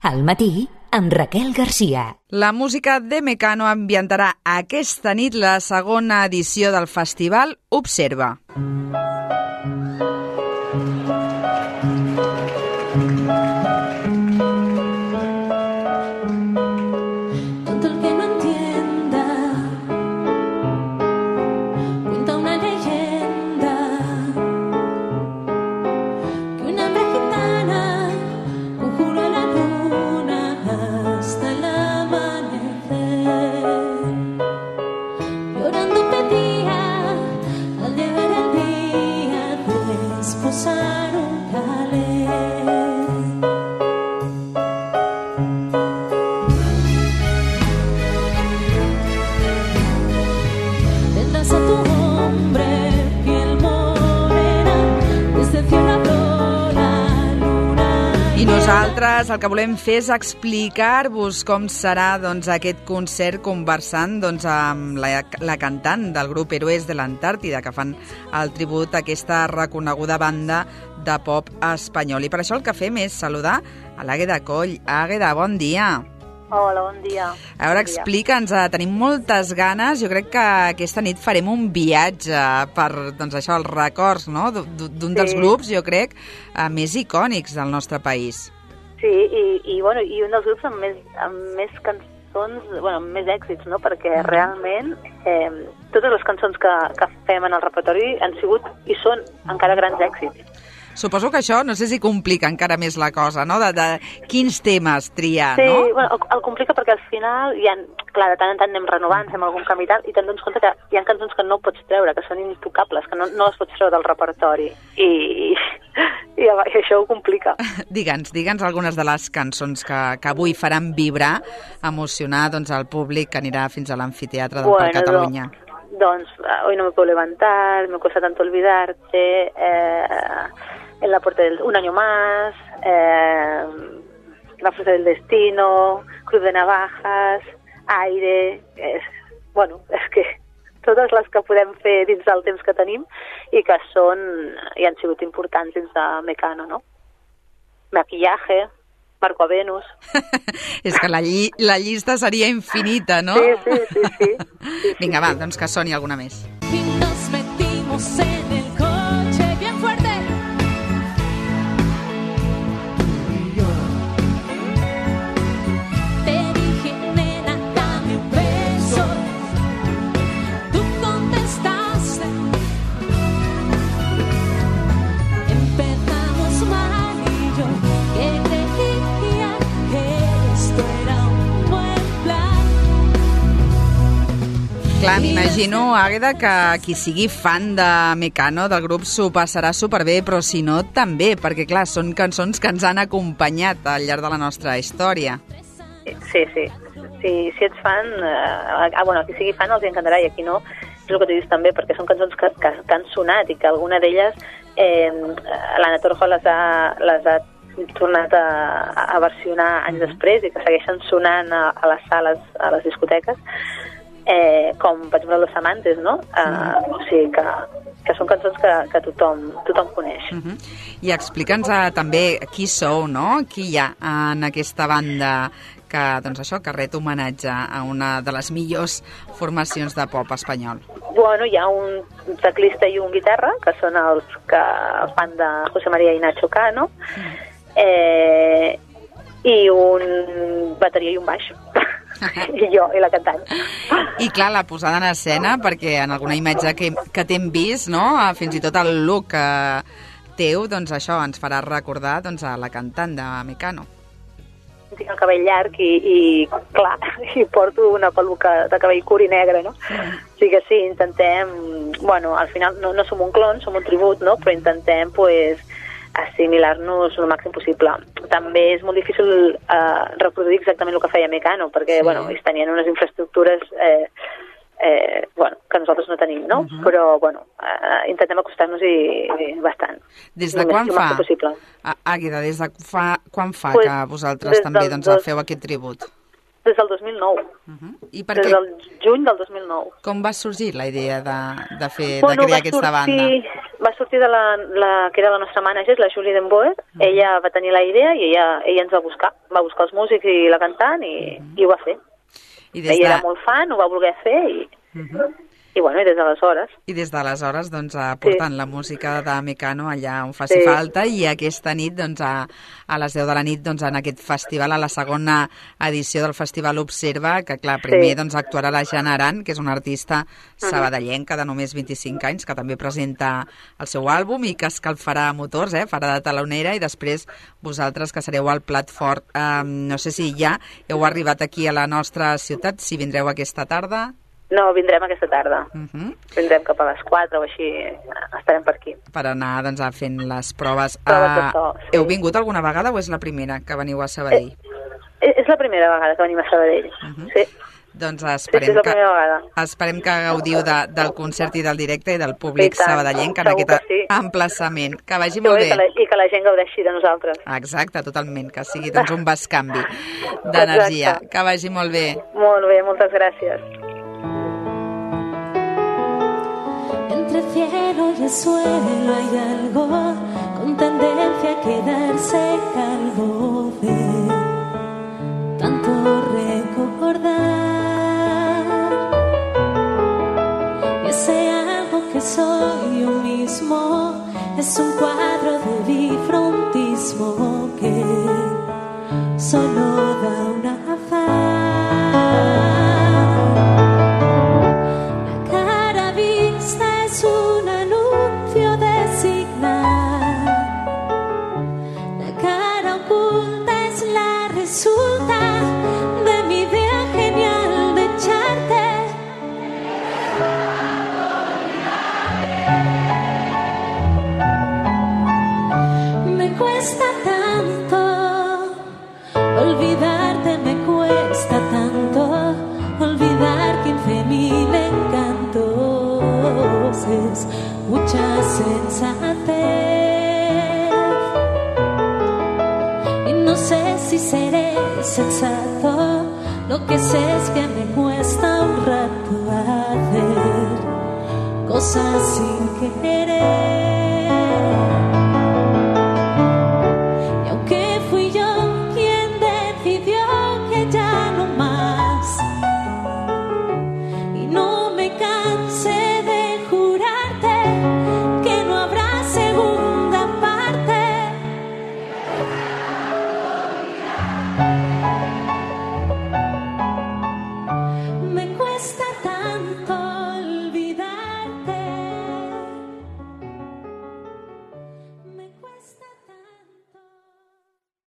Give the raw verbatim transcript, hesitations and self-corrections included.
Al matí, amb Raquel Garcia. La música de Mecano ambientarà aquesta nit la segona edició del festival Observa. Nosaltres el que volem fer és explicar-vos com serà doncs, aquest concert conversant doncs, amb la, la cantant del grup Héroes de l'Antàrtida, que fan el tribut a aquesta reconeguda banda de pop espanyol. I per això el que fem és saludar a l'Àgueda Coll. Àgueda, bon dia. Hola, bon dia. A veure, explica'ns, tenim moltes ganes. Jo crec que aquesta nit farem un viatge per, doncs això, els records, no?, d'un sí. dels grups, jo crec, més icònics del nostre país. Sí, i, i, bueno, i un dels grups amb més, amb més cançons, bueno, amb més èxits, no?, perquè realment eh, totes les cançons que, que fem en el repertori han sigut i són encara grans èxits. Suposo que això, no sé si complica encara més la cosa, no?, de, de quins temes triar, sí, no? Sí, bueno, el, el complica perquè al final, hi ha, clar, de tant en tant anem renovant, fem algun canvi i tal, i te'n dones compte que hi ha cançons que no pots treure, que són intocables, que no, no les pots treure del repertori, i, i, i això ho complica. Digue'ns, digue'ns algunes de les cançons que, que avui faran vibrar, emocionar doncs, el públic que anirà fins a l'amfiteatre del bueno, Parc Catalunya. Doncs, doncs, Hoy no me puedo levantar, Me cuesta tanto olvidarte, eh... En la puerta del Un año más, eh, La fuerza del destino, Cruz de navajas, Aire... És, bueno, és que totes les que podem fer dins del temps que tenim i que són i han sigut importants dins de Mecano, no? Maquillaje, Marco a Venus... És que la, lli la llista seria infinita, no? Sí, sí, sí. sí. sí Vinga, sí, va, sí. doncs que soni alguna més. Y nos metimos en el coche bien fuerte. Clar, m'imagino, Àgueda, que qui sigui fan de Mecano, del grup, s'ho passarà superbé, però si no, també, perquè, clar, són cançons que ens han acompanyat al llarg de la nostra història. Sí, sí. Si, si ets fan, eh, ah, bueno, qui sigui fan els encantarà, i aquí no, és el que tu dius també, perquè són cançons que, que, que han sonat i que alguna d'elles eh, l'Anna Torjo les ha, les ha tornat a, a versionar anys després i que segueixen sonant a, a les sales, a les discoteques. Eh, com, per exemple, Los Amantes, no? Eh, o sigui que, que són cançons que, que tothom, tothom coneix. Uh -huh. I explica'ns uh, també qui sou, no? Qui hi ha en aquesta banda que, doncs això, que ret homenatge a una de les millors formacions de pop espanyol. Bueno, hi ha un teclista i un guitarra, que són els que fan de José María i Nacho Cano, eh, i un bateria i un baix. I jo, i la cantant. I clar, la posada en escena, perquè en alguna imatge que, que t'hem vist, no?, fins i tot el look eh, teu, doncs això ens farà recordar doncs, a la cantant de Mecano. Tinc el cabell llarg i, i clar, i porto una peluca de cabell curt i negre, no? Mm. O sigui que sí, intentem, bueno, al final no, no som un clon, som un tribut, no?, però intentem, pues, assimilar-nos el màxim possible. També és molt difícil eh, reproduir exactament el que feia Mecano, perquè, sí. bueno, ells tenien unes infraestructures eh, eh, bueno, que nosaltres no tenim, no? Uh -huh. Però, bueno, eh, intentem acostar-nos-hi bastant. Des de quan fa? Àgueda, des de fa, quan fa pues, que vosaltres també doncs, dos... feu aquest tribut? Des del dos mil nou. Uh-huh. I per des què? del juny del dos mil nou. Com va sorgir la idea de, de, fer, bueno, de crear aquesta sortir, banda? va sortir de la, la que era la nostra manager, la Julie Denboer. Uh -huh. Ella va tenir la idea i ella, ella ens va buscar. Va buscar els músics i la cantant i, uh -huh. i ho va fer. I des ella de... era molt fan, ho va voler fer i... Uh -huh. I, bueno, i des d'aleshores. I des d'aleshores, doncs, portant sí. la música de Mecano allà on faci sí. falta, i aquesta nit, doncs, a, a les deu de la nit, doncs, en aquest festival, a la segona edició del Festival Observa, que, clar, primer, sí. doncs, actuarà la Jana Aran, que és una artista sabadellenca de només vint-i-cinc anys, que també presenta el seu àlbum i que escalfarà motors, eh? Farà de talonera, i després vosaltres, que sereu al plat fort. Eh, no sé si ja heu arribat aquí a la nostra ciutat, si vindreu aquesta tarda. No, vindrem aquesta tarda. Uh -huh. Vindrem cap a les quatre o així, estarem per aquí. Per anar, doncs, a fent les proves. Proves uh, de so, sí. Heu vingut alguna vegada o és la primera que veniu a Sabadell? Eh, és la primera vegada que venim a Sabadell, uh -huh. sí. Doncs esperem, sí, sí, que, esperem que gaudiu de, del concert i del directe i del públic sabadellenc en aquest sí. emplaçament. Que vagi sí, molt bé. I que, la, I que la gent gaudeixi de nosaltres. Exacte, totalment, que sigui doncs, un bescanvi d'energia. Que vagi molt bé. Molt bé, moltes gràcies. Entre el cielo y el suelo hay algo con tendencia a quedarse calvo de tanto recordar. Y ese algo que soy yo mismo es un cuadro de bifrontismo que solo da una faz. Resulta de mi idea genial de echarte. Me cuesta tanto olvidarte, me cuesta tanto olvidar quince mil encantos. Es mucha sensatez. No sé si seré sensato, lo que sé es que me cuesta un rato hacer cosas sin querer. Y aunque fui yo quien decidió que ya no más, y no me cansé de jurarte que no habrá segunda parte.